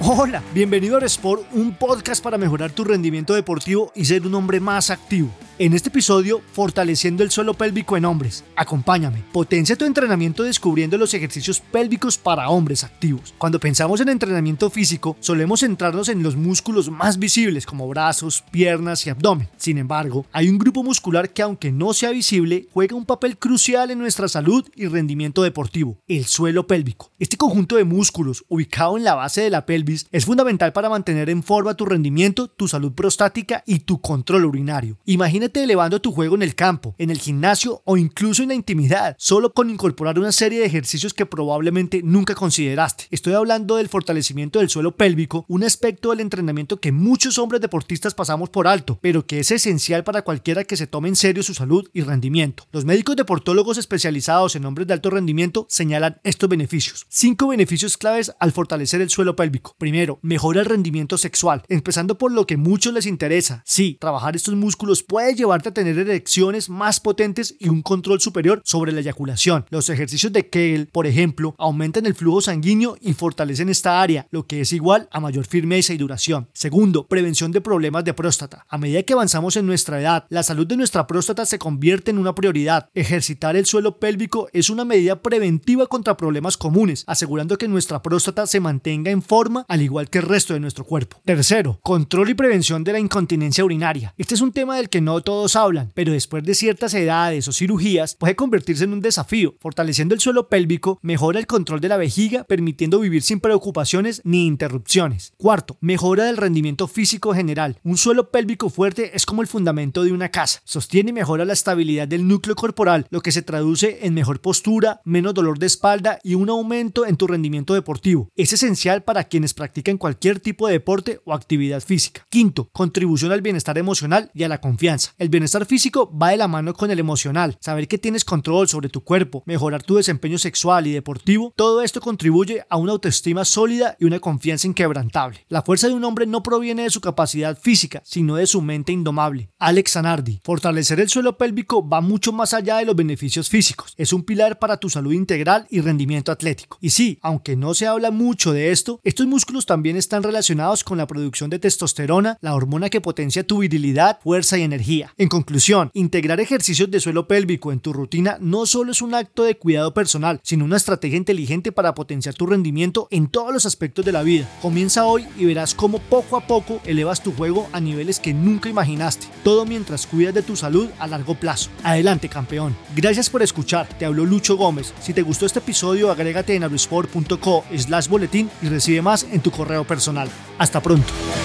Hola, bienvenido a Sport, un podcast para mejorar tu rendimiento deportivo y ser un hombre más activo. En este episodio, fortaleciendo el suelo pélvico en hombres. Acompáñame, potencia tu entrenamiento descubriendo los ejercicios pélvicos para hombres activos. Cuando pensamos en entrenamiento físico, solemos centrarnos en los músculos más visibles como brazos, piernas y abdomen. Sin embargo, hay un grupo muscular que, aunque no sea visible, juega un papel crucial en nuestra salud y rendimiento deportivo: el suelo pélvico. Este conjunto de músculos, ubicado en la base de la pelvis, es fundamental para mantener en forma tu rendimiento, tu salud prostática y tu control urinario. Imagínate elevando tu juego en el campo, en el gimnasio o incluso en la intimidad, solo con incorporar una serie de ejercicios que probablemente nunca consideraste. Estoy hablando del fortalecimiento del suelo pélvico, un aspecto del entrenamiento que muchos hombres deportistas pasamos por alto, pero que es esencial para cualquiera que se tome en serio su salud y rendimiento. Los médicos deportólogos especializados en hombres de alto rendimiento señalan estos beneficios. 5 beneficios claves al fortalecer el suelo pélvico. Primero, mejora el rendimiento sexual, empezando por lo que muchos les interesa. Sí, trabajar estos músculos puede llevarte a tener erecciones más potentes y un control superior sobre la eyaculación. Los ejercicios de Kegel, por ejemplo, aumentan el flujo sanguíneo y fortalecen esta área, lo que es igual a mayor firmeza y duración. Segundo, prevención de problemas de próstata. A medida que avanzamos en nuestra edad, la salud de nuestra próstata se convierte en una prioridad. Ejercitar el suelo pélvico es una medida preventiva contra problemas comunes, asegurando que nuestra próstata se mantenga en forma al igual que el resto de nuestro cuerpo. Tercero, control y prevención de la incontinencia urinaria. Este es un tema del que no todos hablan, pero después de ciertas edades o cirugías puede convertirse en un desafío. Fortaleciendo el suelo pélvico mejora el control de la vejiga, permitiendo vivir sin preocupaciones ni interrupciones. Cuarto, mejora del rendimiento físico general. Un suelo pélvico fuerte es como el fundamento de una casa. Sostiene y mejora la estabilidad del núcleo corporal, lo que se traduce en mejor postura, menos dolor de espalda y un aumento en tu rendimiento deportivo. Es esencial para quienes practican cualquier tipo de deporte o actividad física. Quinto, contribución al bienestar emocional y a la confianza. El bienestar físico va de la mano con el emocional. Saber que tienes control sobre tu cuerpo, mejorar tu desempeño sexual y deportivo, todo esto contribuye a una autoestima sólida y una confianza inquebrantable. La fuerza de un hombre no proviene de su capacidad física, sino de su mente indomable. Alex Zanardi: fortalecer el suelo pélvico va mucho más allá de los beneficios físicos. Es un pilar para tu salud integral y rendimiento atlético. Y sí, aunque no se habla mucho de esto, estos músculos también están relacionados con la producción de testosterona, la hormona que potencia tu virilidad, fuerza y energía. En conclusión, integrar ejercicios de suelo pélvico en tu rutina no solo es un acto de cuidado personal, sino una estrategia inteligente para potenciar tu rendimiento en todos los aspectos de la vida. Comienza hoy y verás cómo poco a poco elevas tu juego a niveles que nunca imaginaste, todo mientras cuidas de tu salud a largo plazo. Adelante, campeón. Gracias por escuchar, te habló Lucho Gómez. Si te gustó este episodio, agrégate en arosport.co/boletín y recibe más en tu correo personal. Hasta pronto.